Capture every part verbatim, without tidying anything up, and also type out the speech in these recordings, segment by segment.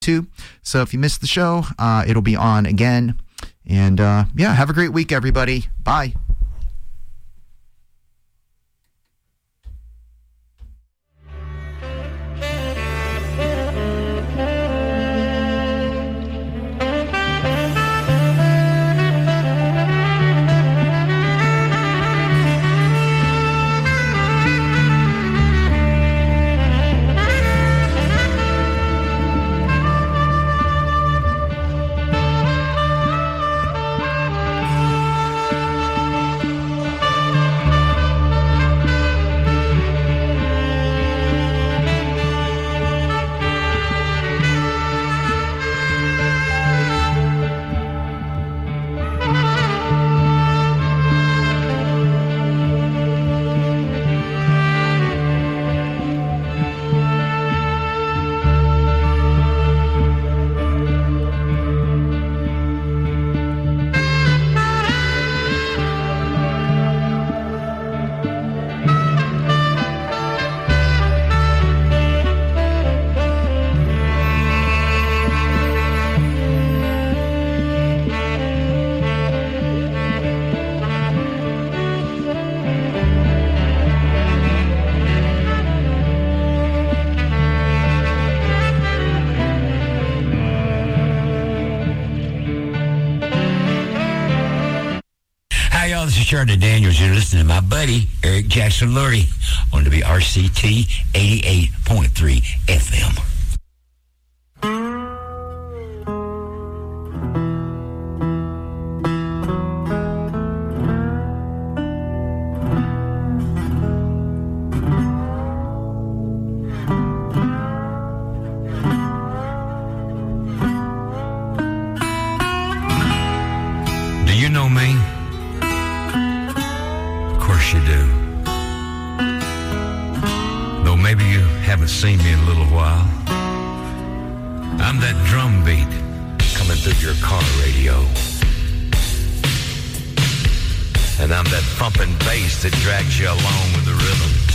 YouTube. So if you missed the show, uh, it'll be on again. And uh, yeah, have a great week, everybody. Bye. Charlie Daniels, you're listening to my buddy Eric Jackson Lurie on W R C T eighty-eight point three F M. Do you know me? You do. Though maybe you haven't seen me in a little while, I'm that drum beat coming through your car radio. And I'm that thumping bass that drags you along with the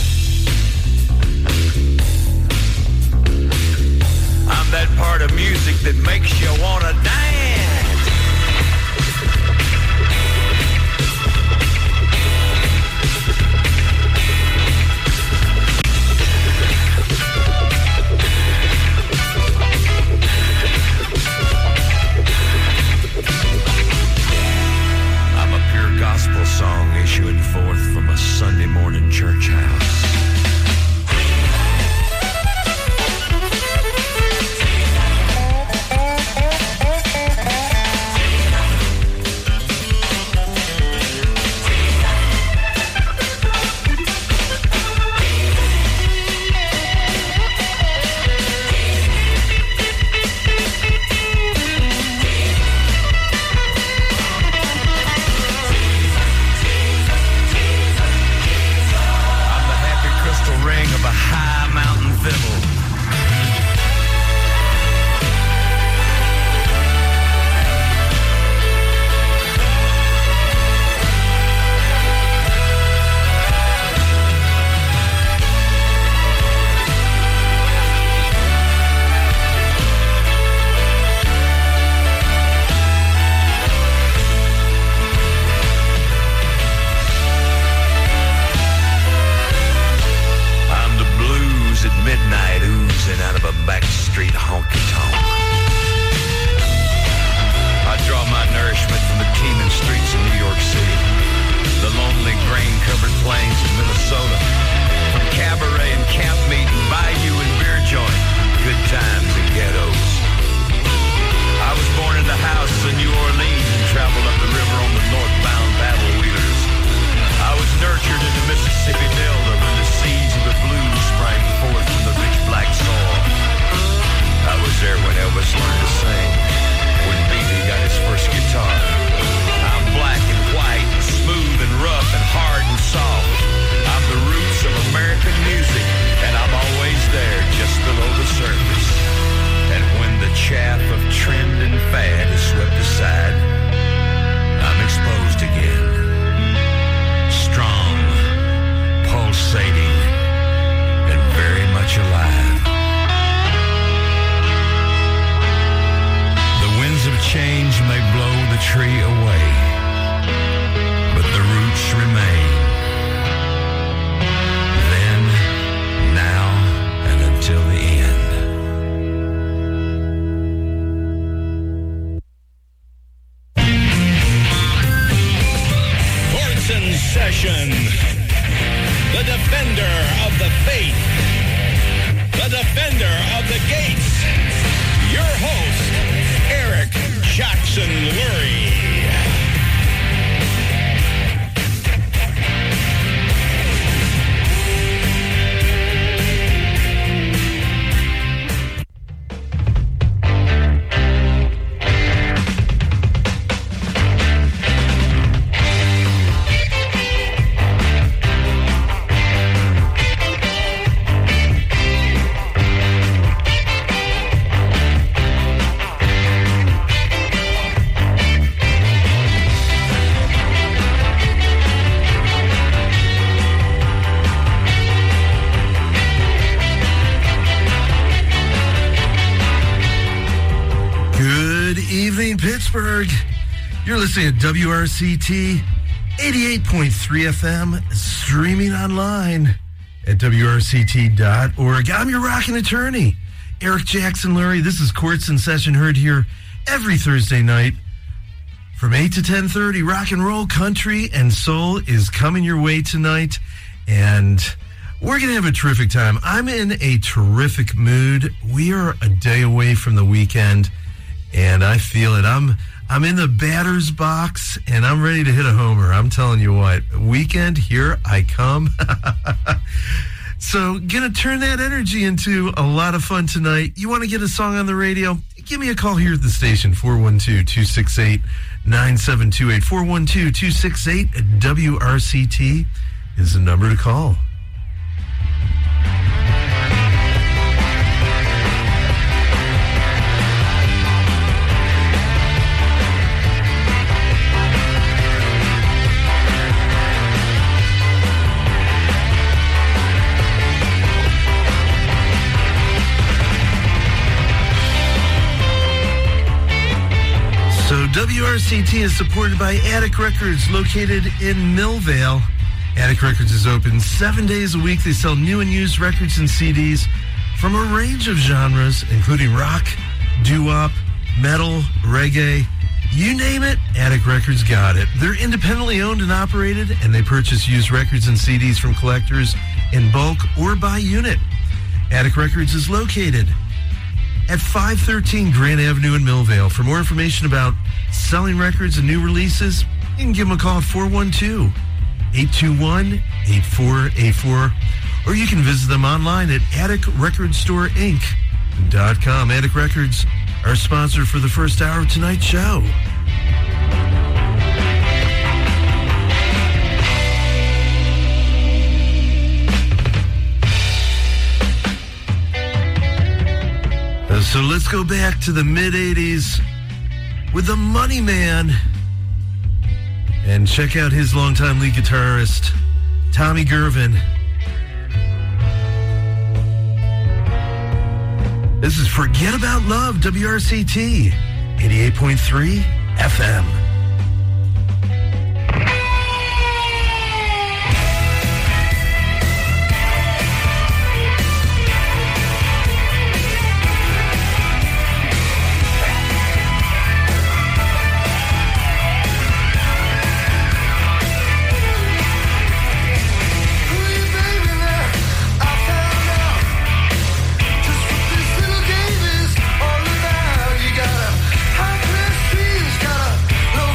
rhythm. I'm that part of music that makes you want to dance. Gospel song issuing forth from a Sunday morning church house. evening, Pittsburgh. You're listening to W R C T eighty-eight point three F M, streaming online at W R C T dot org. I'm your rockin' attorney, Eric Jackson Lurie. This is Courts in Session, heard here every Thursday night from eight to ten thirty. Rock and roll, country, and soul is coming your way tonight, and we're going to have a terrific time. I'm in a terrific mood. We are a day away from the weekend, and I feel it. I'm I'm in the batter's box, and I'm ready to hit a homer. I'm telling you what, weekend, here I come. So, going to turn that energy into a lot of fun tonight. You want to get a song on the radio? Give me a call here at the station, four one two, two six eight, nine seven two eight. four one two, two six eight, W R C T is the number to call. So W R C T is supported by Attic Records, located in Millvale. Attic Records is open seven days a week. They sell new and used records and C Ds from a range of genres, including rock, doo-wop, metal, reggae. You name it, Attic Records got it. They're independently owned and operated, and they purchase used records and C Ds from collectors in bulk or by unit. Attic Records is located at five thirteen Grant Avenue in Millvale. For more information about selling records and new releases, you can give them a call at four one two, eight two one, eight four eight four, or you can visit them online at attic record store inc dot com. Attic Records, our sponsor for the first hour of tonight's show. So let's go back to the mid-eighties with the Money Man and check out his longtime lead guitarist, Tommy Gervin. This is Forget About Love, W R C T, eighty-eight point three F M. All about you got a high class trees, got a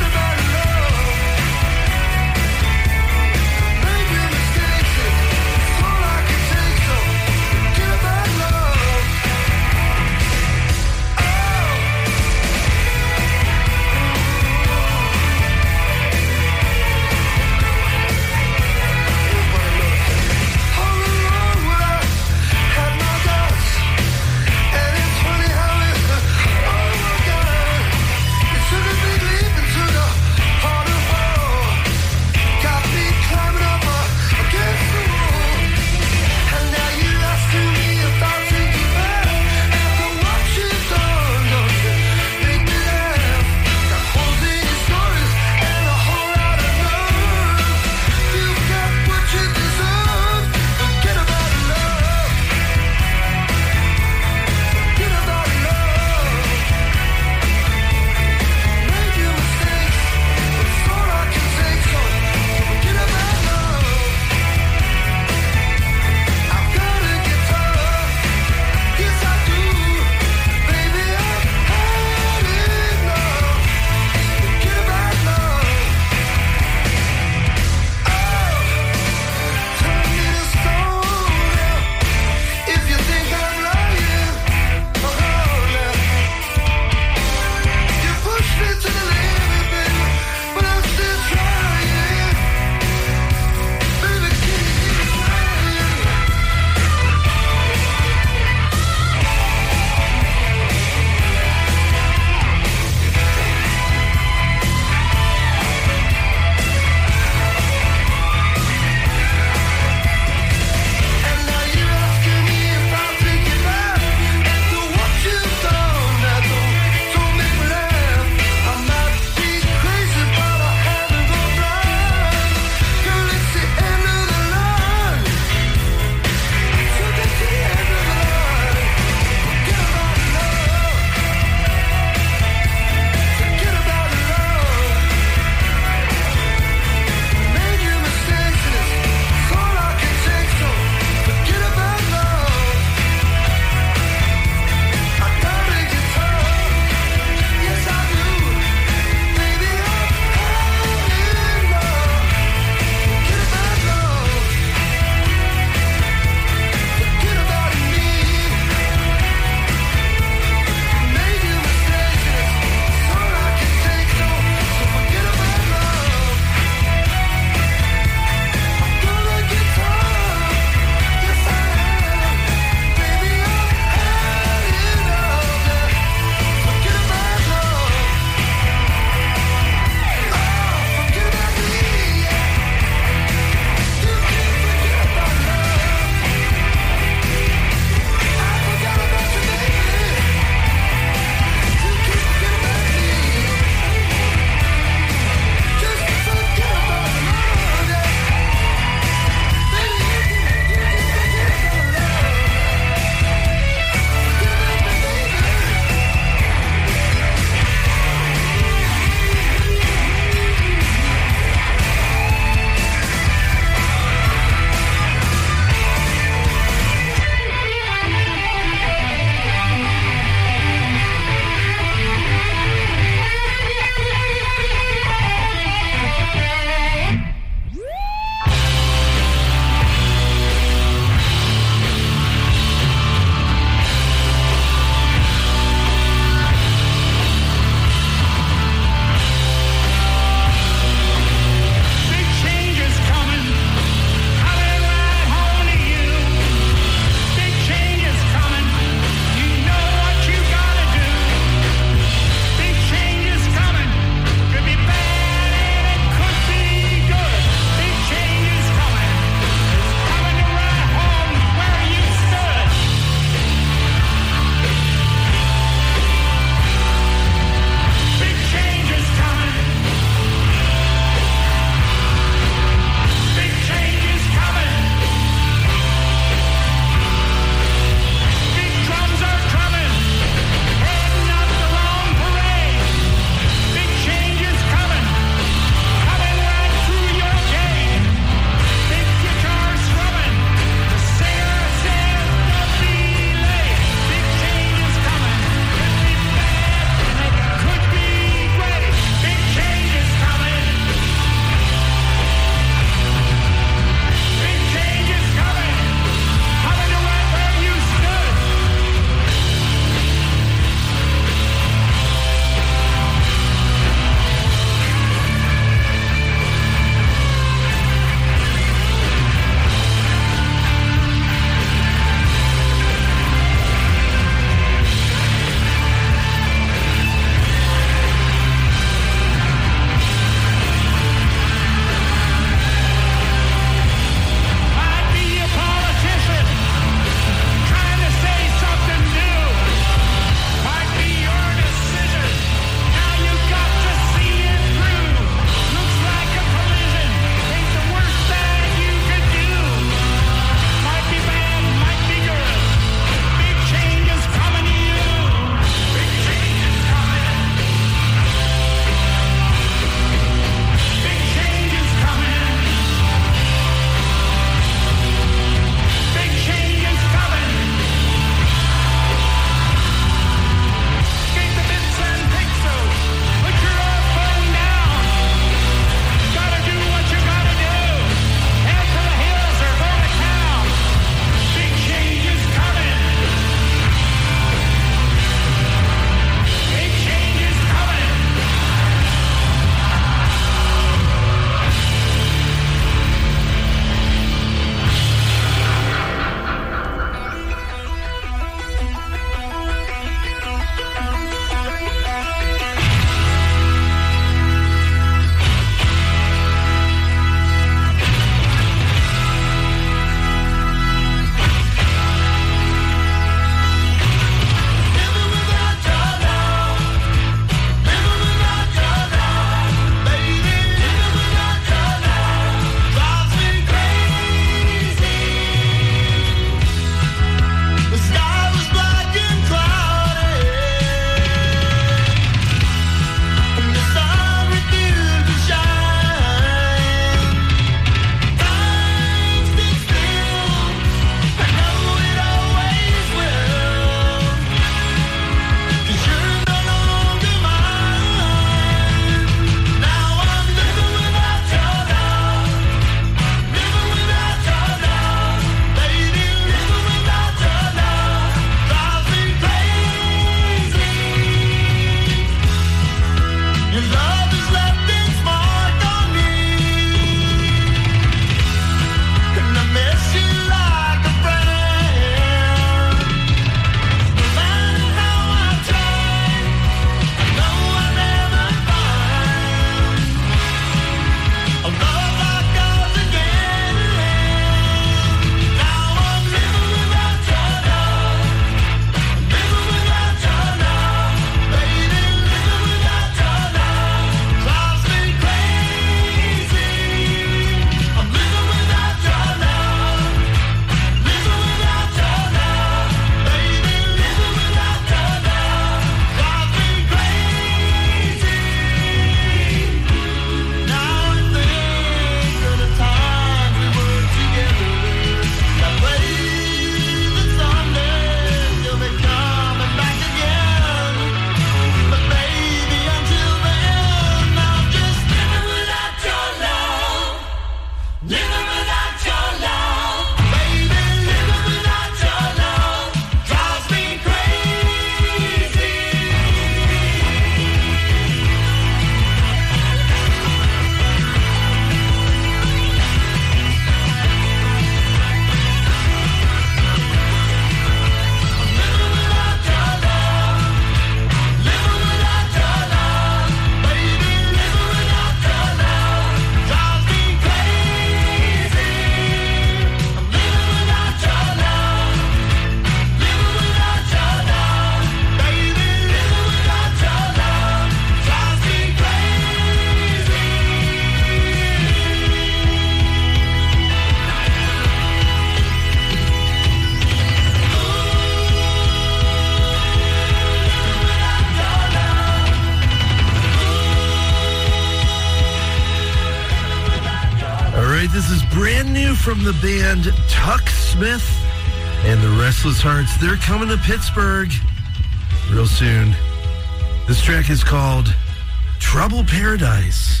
right, this is brand new from the band Tuck Smith and the Restless Hearts. They're coming to Pittsburgh real soon. This track is called Trouble Paradise.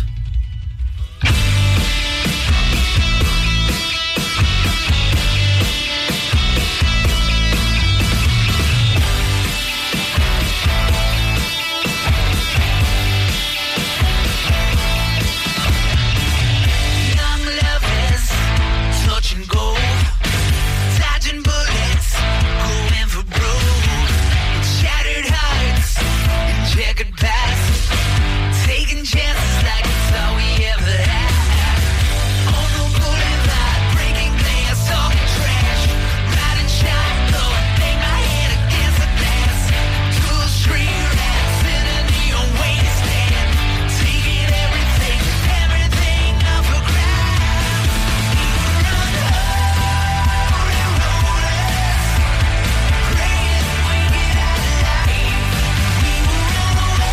Taking chances like it's all we ever had. On the boulevard, breaking glass, talking trash, riding shotgun, bang my head against the glass. Two street rats in a neon wasteland, taking everything, everything up for grabs. We were on holy rollers, praying we get out alive. We were on the way.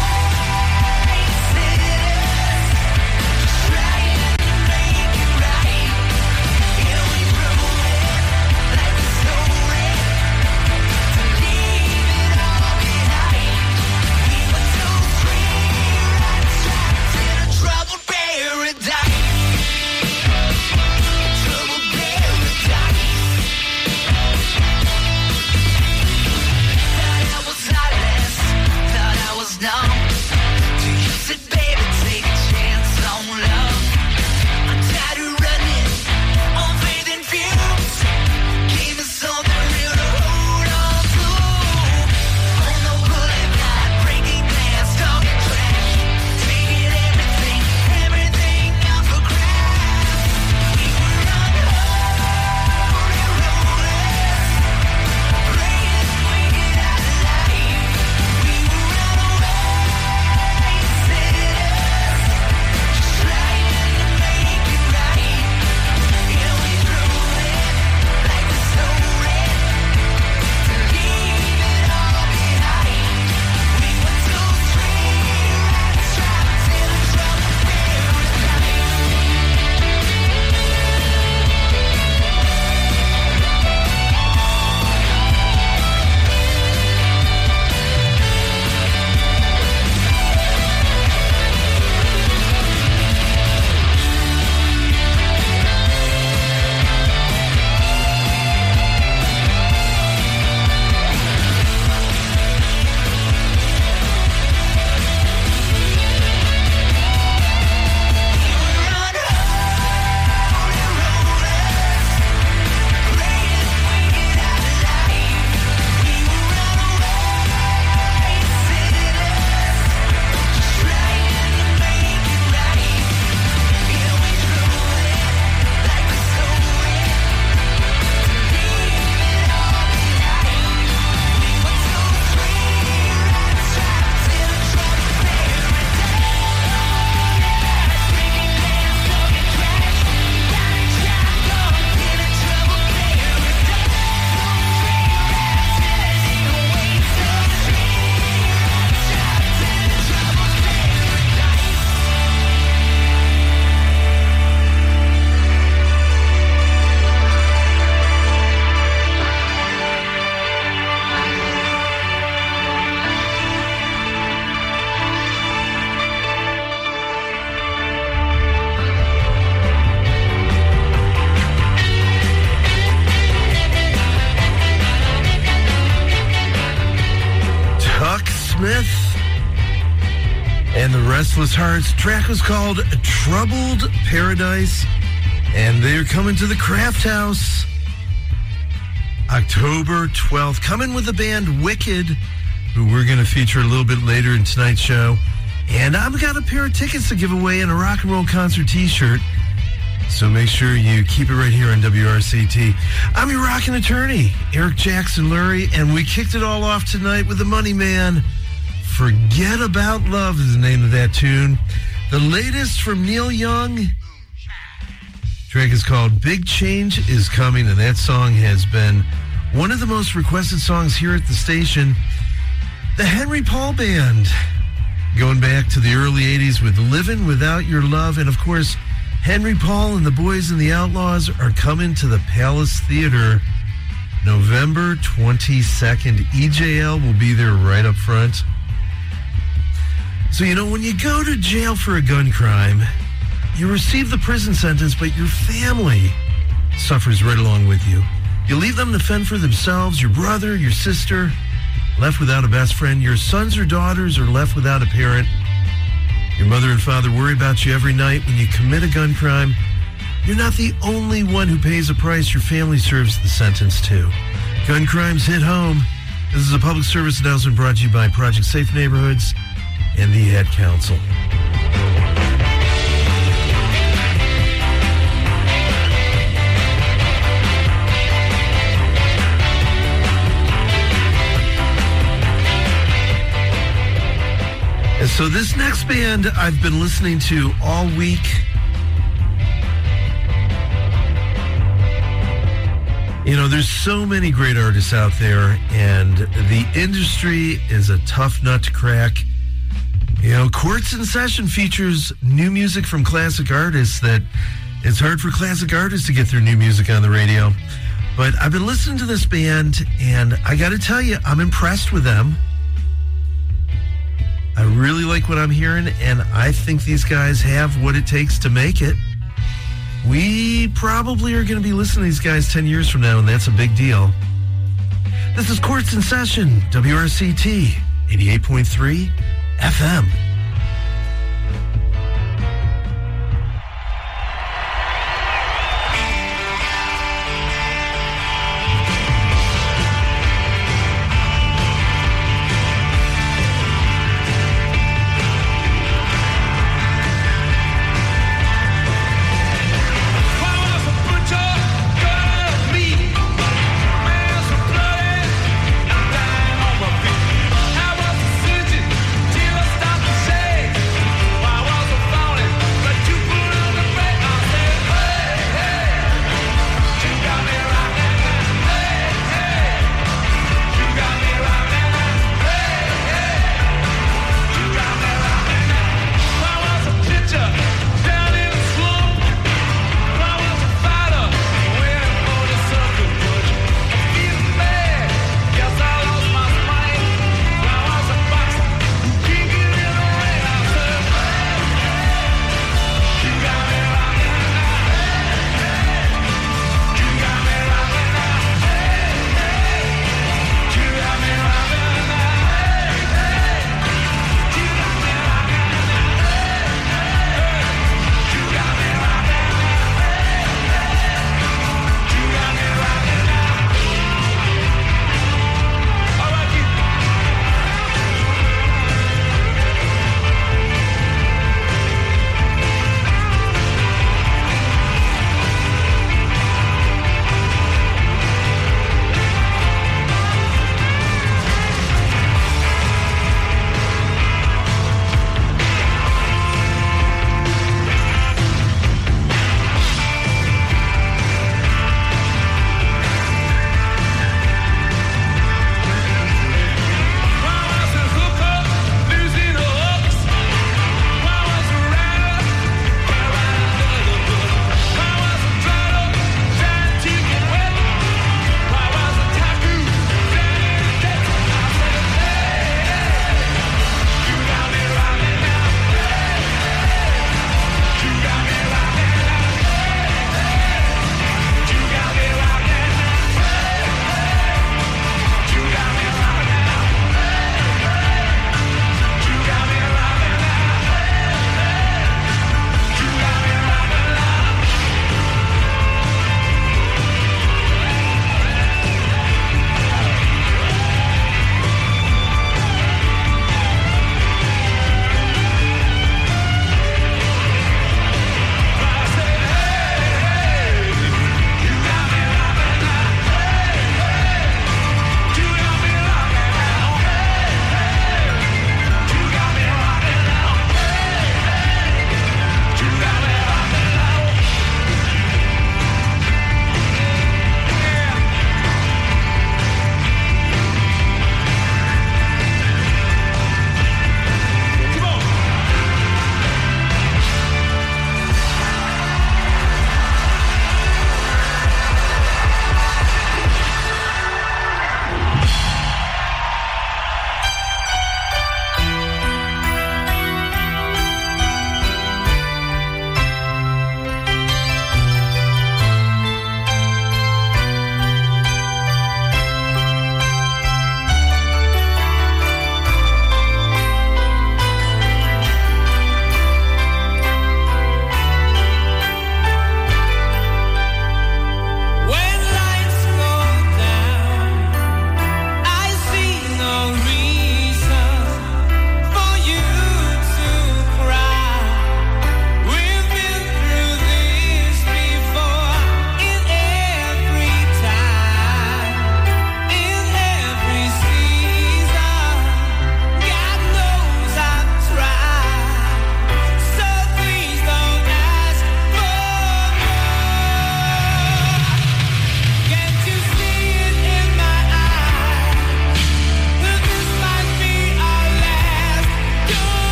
Smith and the Restless Hearts. Track was called Troubled Paradise, and they're coming to the Craft House October twelfth. Coming with the band Wicked, who we're going to feature a little bit later in tonight's show. And I've got a pair of tickets to give away and a rock and roll concert t-shirt. So make sure you keep it right here on W R C T. I'm your rockin' attorney, Eric Jackson Lurie, and we kicked it all off tonight with the Money Man. Forget About Love is the name of that tune. The latest from Neil Young. Track is called Big Change Is Coming, and that song has been one of the most requested songs here at the station. The Henry Paul Band, going back to the early eighties with Livin' Without Your Love, and of course, Henry Paul and the Boys and the Outlaws are coming to the Palace Theater November twenty-second. E J L will be there right up front. So, you know, when you go to jail for a gun crime, you receive the prison sentence, but your family suffers right along with you. You leave them to fend for themselves. Your brother, your sister, left without a best friend. Your sons or daughters are left without a parent. Your mother and father worry about you every night. When you commit a gun crime, you're not the only one who pays a price. Your family serves the sentence too. Gun crimes hit home. This is a public service announcement brought to you by Project Safe Neighborhoods and the Ad Council. And so this next band I've been listening to all week. You know, there's so many great artists out there, and the industry is a tough nut to crack. You know, Quartz in Session features new music from classic artists that it's hard for classic artists to get their new music on the radio. But I've been listening to this band, and I got to tell you, I'm impressed with them. I really like what I'm hearing, and I think these guys have what it takes to make it. We probably are going to be listening to these guys ten years from now, and that's a big deal. This is Quartz in Session, W R C T, eighty-eight point three F M. Till I stop the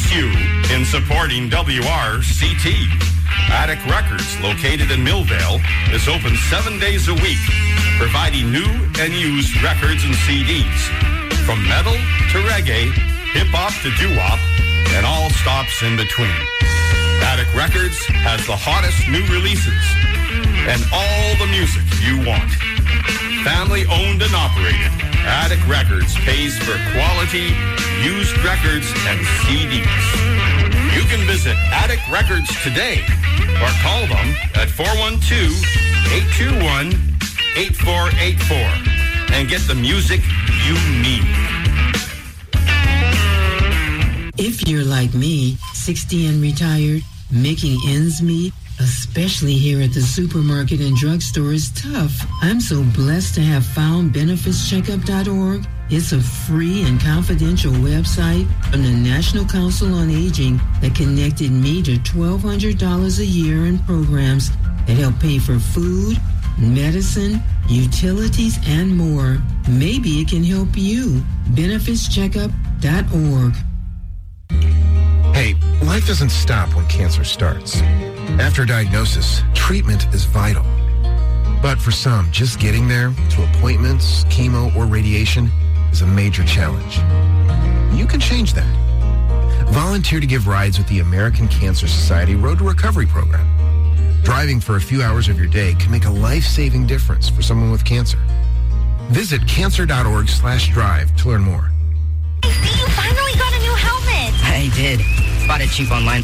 thanks you in supporting W R C T. Attic Records, located in Millvale, is open seven days a week, providing new and used records and C Ds. From metal to reggae, hip-hop to doo-wop, and all stops in between. Attic Records has the hottest new releases and all the music you want. Family owned and operated, Attic Records pays for quality used records and C Ds. You can visit Attic Records today or call them at four one two, eight two one, eight four eight four and get the music you need. If you're like me, sixty and retired, making ends meet, especially here at the supermarket and drugstore, is tough. I'm so blessed to have found benefits checkup dot org. It's a free and confidential website from the National Council on Aging that connected me to twelve hundred dollars a year in programs that help pay for food, medicine, utilities, and more. Maybe it can help you. benefits checkup dot org. Hey, life doesn't stop when cancer starts. After diagnosis, treatment is vital. But for some, just getting there to appointments, chemo, or radiation is a major challenge. You can change that. Volunteer to give rides with the American Cancer Society Road to Recovery program. Driving for a few hours of your day can make a life-saving difference for someone with cancer. Visit cancer dot org slash drive to learn more. I see you finally got a new helmet. I did. Bought it cheap online.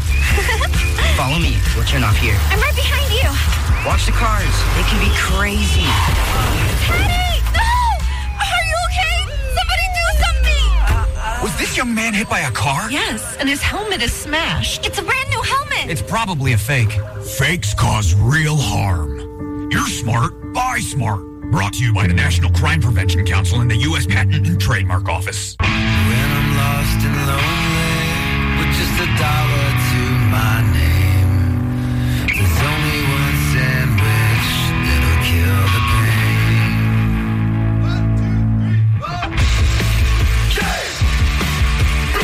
Follow me. We'll turn off here. I'm right behind you. Watch the cars. They can be crazy. Teddy! No! Are you okay? Somebody do something! Uh, uh, Was this young man hit by a car? Yes, and his helmet is smashed. It's a brand new helmet. It's probably a fake. Fakes cause real harm. You're smart. Buy smart. Brought to you by the National Crime Prevention Council and the U S Patent and Trademark Office. When I'm lost and lonely, with just a dollar to my name, there's only one sandwich that'll kill the pain. One, two, three, four. J, B,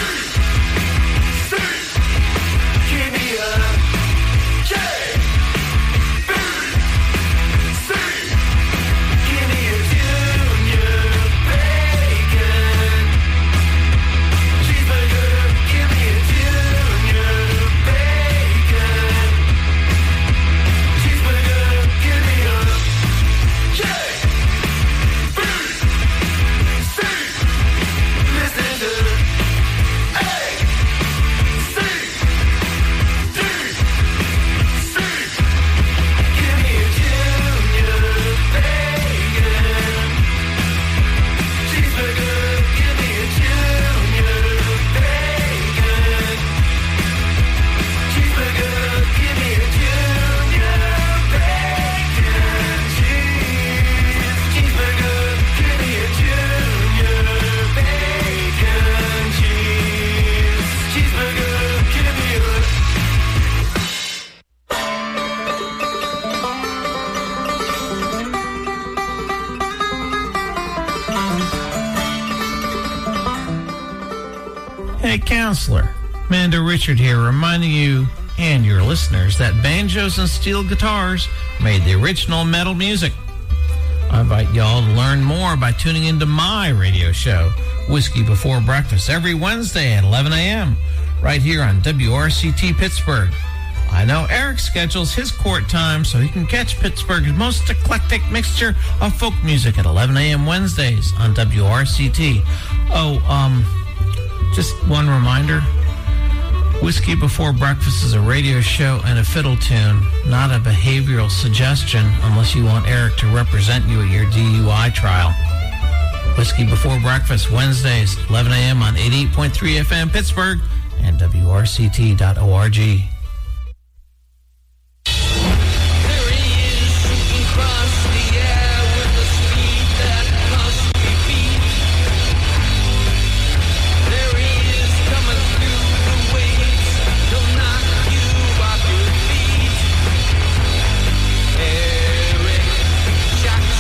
C, give me a J, B, C, give me a junior bacon cheeseburger. Give me a junior bacon cheeseburger. Give me a J, B, C. Listen to A, C, D, C. Give me a junior bacon cheeseburger. Give me a junior bacon cheeseburger. Give me a junior bacon cheese cheeseburger. Give me a junior bacon cheese cheeseburger. Give me a Hey, counselor. Amanda Richard here, reminding you and your listeners that banjos and steel guitars made the original metal music. I invite y'all to learn more by tuning into my radio show, Whiskey Before Breakfast, every Wednesday at eleven a.m. right here on W R C T Pittsburgh. I know Eric schedules his court time so he can catch Pittsburgh's most eclectic mixture of folk music at eleven a.m. Wednesdays on W R C T. Oh, um... just one reminder, Whiskey Before Breakfast is a radio show and a fiddle tune, not a behavioral suggestion unless you want Eric to represent you at your D U I trial. Whiskey Before Breakfast, Wednesdays, eleven a.m. on eighty-eight point three F M Pittsburgh and W R C T dot org.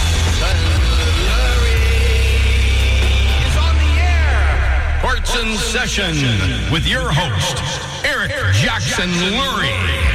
Fortune Session with your host, Eric Jackson Lurie.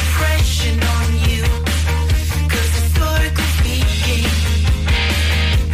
Impression on you, 'cause historically speaking,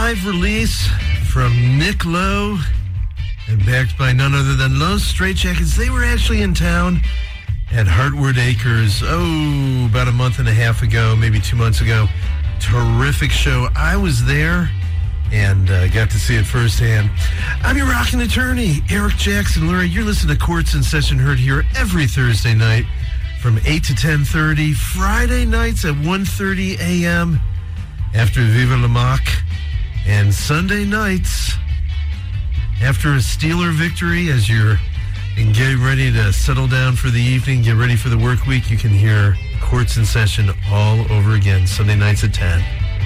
live release from Nick Lowe and backed by none other than Los Straitjackets. They were actually in town at Heartwood Acres, oh, about a month and a half ago, maybe two months ago. Terrific show. I was there and uh, got to see it firsthand. I'm your rockin' attorney, Eric Jackson Lurie. You're listening to Courts in Session, heard here every Thursday night from eight to ten thirty, Friday nights at one thirty a.m. after Viva La Mock, and Sunday nights after a Steeler victory as you're getting ready to settle down for the evening, get ready for the work week. You can hear Courts in Session all over again, Sunday nights at ten.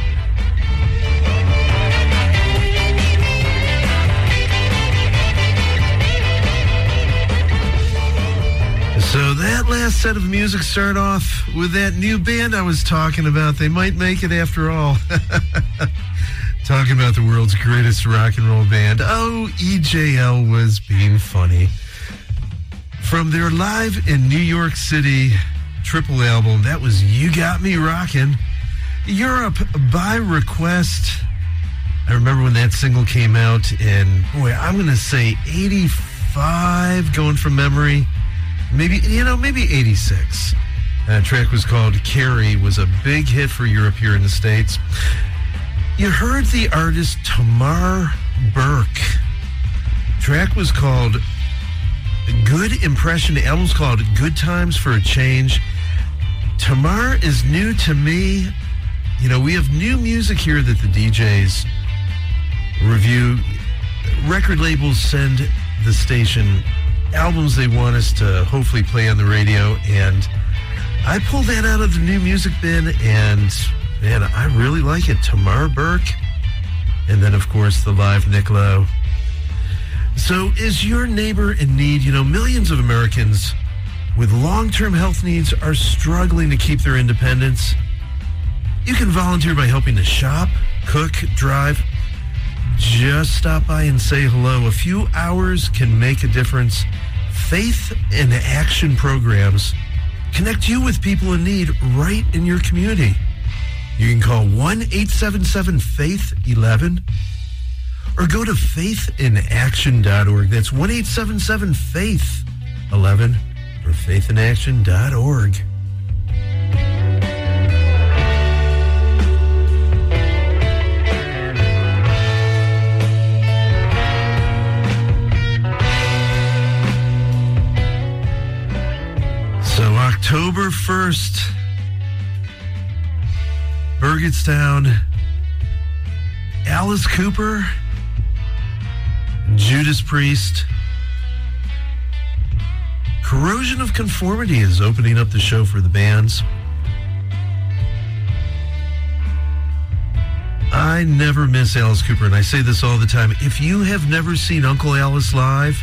So that last set of music started off with that new band I was talking about. They might make it after all. Talking about the world's greatest rock and roll band. Oh, E J L was being funny. From their live in New York City triple album, that was You Got Me Rockin'. Europe by request. I remember when that single came out in, boy, I'm going to say eighty-five, going from memory. Maybe, you know, maybe eighty-six. That track was called Carrie, was a big hit for Europe here in the States. You heard the artist Tamar Burke. Track was called Good Impression. The album's called Good Times for a Change. Tamar is new to me. You know, we have new music here that the D Js review. Record labels send the station albums they want us to hopefully play on the radio, and I pulled that out of the new music bin, and man, I really like it. Tamar Burke, and then of course the live Nick Lowe. So is your neighbor in need? You know, millions of Americans with long-term health needs are struggling to keep their independence. You can volunteer by helping to shop, cook, drive. Just stop by and say hello. A few hours can make a difference. Faith in Action programs connect you with people in need right in your community. You can call one eight seven seven faith eleven or go to faith in action dot org. That's one eight seven seven faith eleven or faith in action dot org. So October first, Burgettstown, Alice Cooper, Judas Priest. Corrosion of Conformity is opening up the show for the bands. I never miss Alice Cooper, and I say this all the time. If you have never seen Uncle Alice live,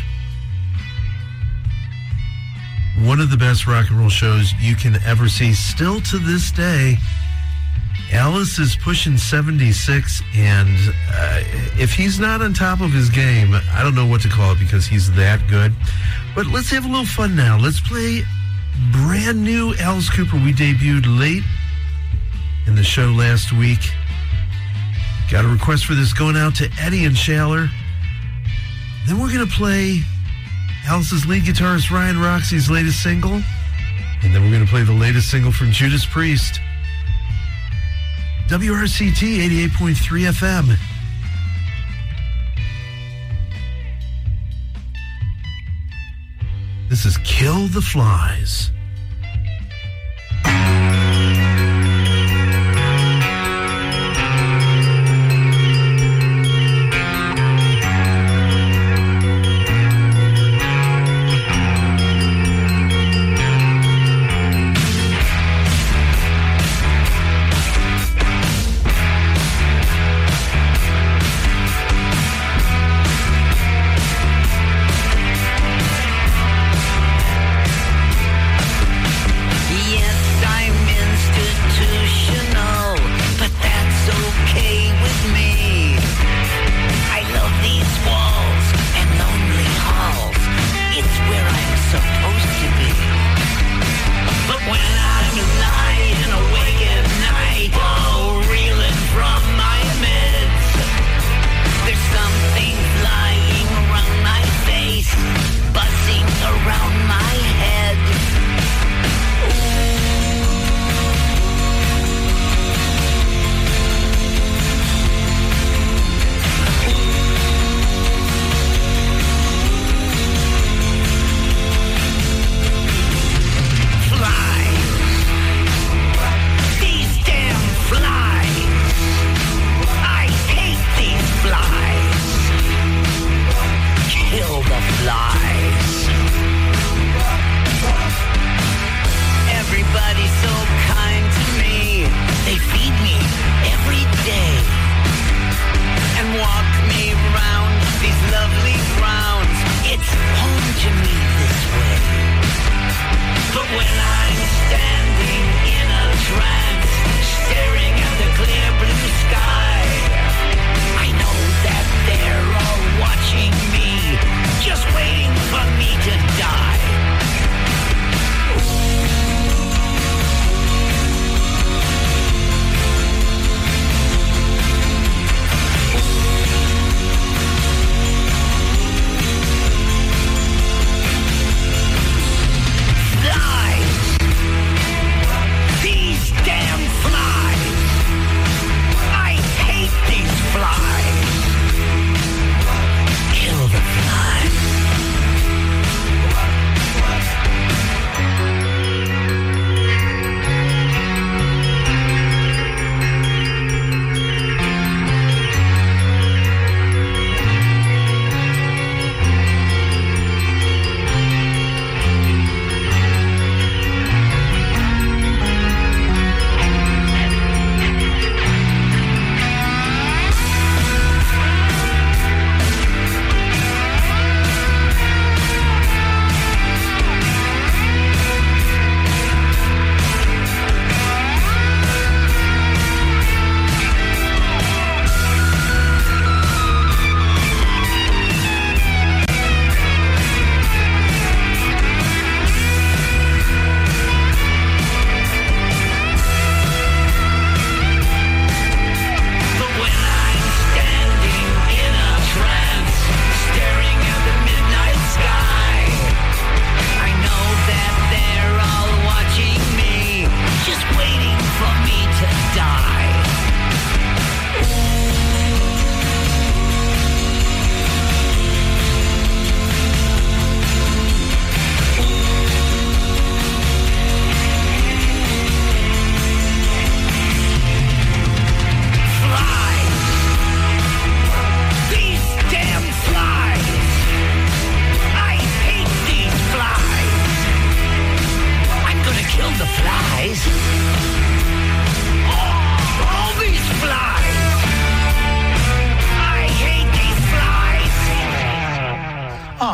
one of the best rock and roll shows you can ever see. Still to this day, Alice is pushing seventy-six, and uh, if he's not on top of his game, I don't know what to call it because he's that good. But let's have a little fun now. Let's play brand new Alice Cooper. We debuted late in the show last week. Got a request for this going out to Eddie and Shaler. Then we're going to play Alice's lead guitarist Ryan Roxy's latest single. And then we're going to play the latest single from Judas Priest. W R C T eighty-eight point three F M. This is Kill the Flies.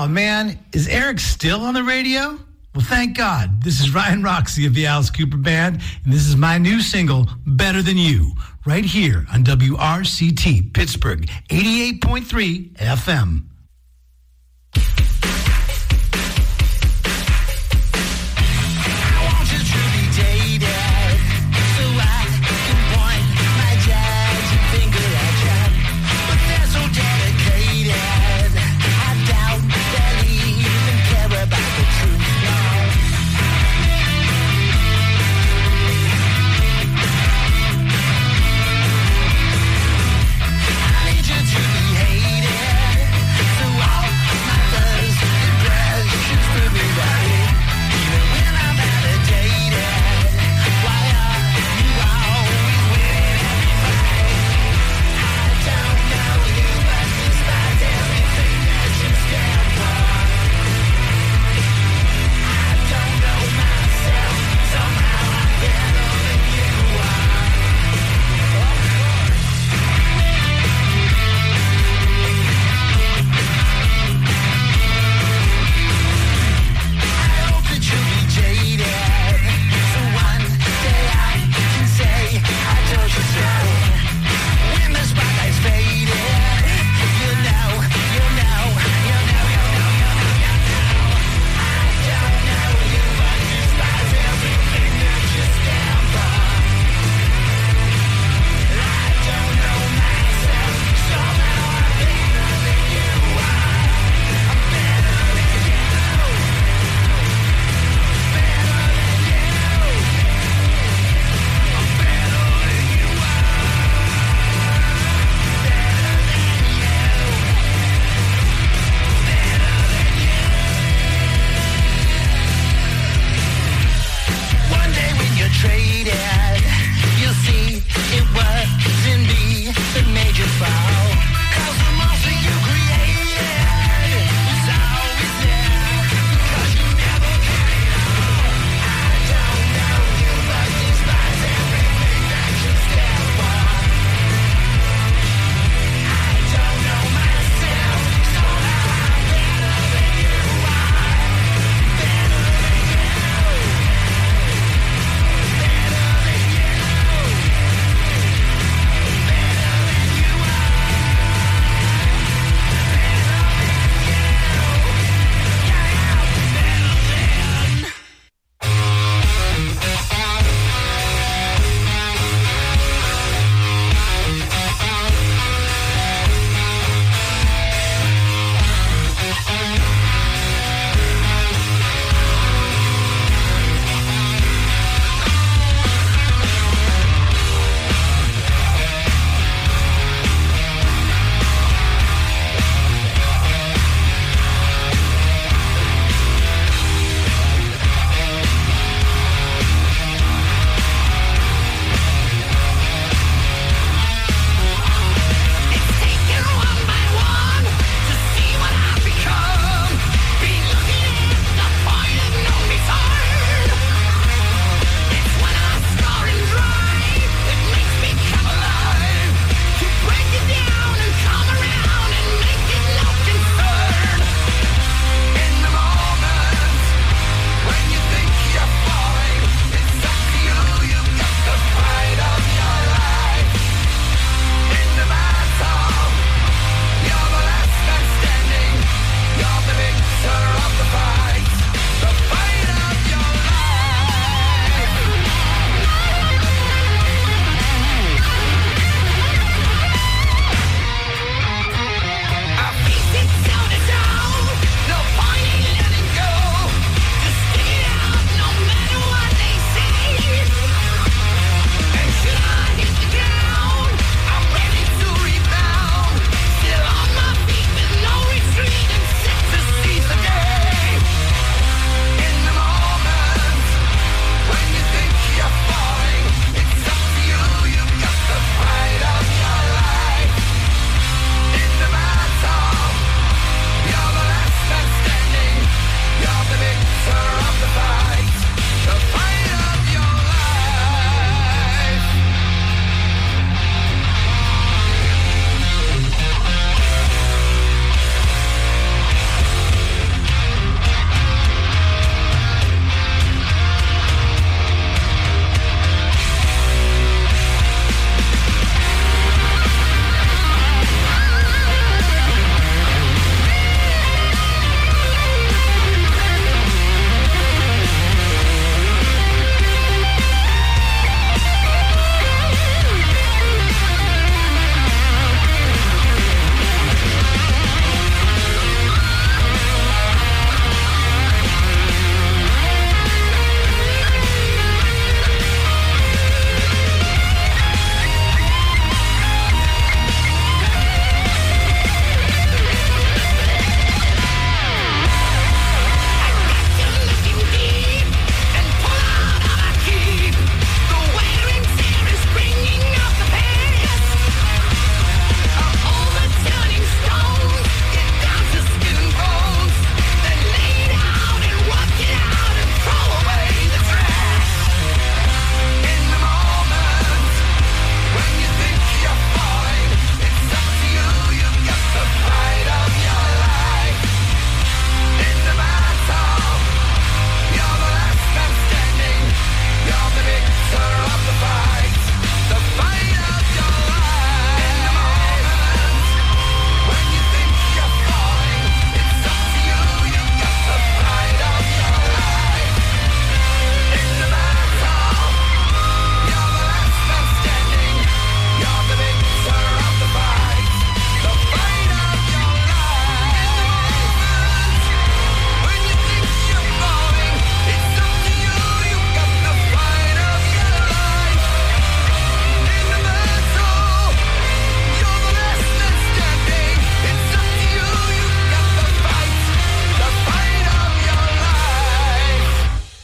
Oh, man, is Eric still on the radio? Well, thank God. This is Ryan Roxy of the Alice Cooper Band, and this is my new single, Better Than You, right here on W R C T Pittsburgh, eighty-eight point three F M. I need you to be hated.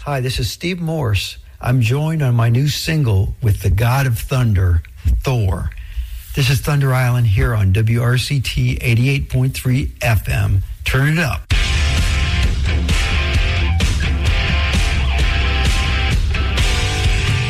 Hi, this is Steve Morse. I'm joined on my new single with the God of Thunder, Thor. This is Thunder Island here on W R C T eighty-eight point three F M. Turn it up.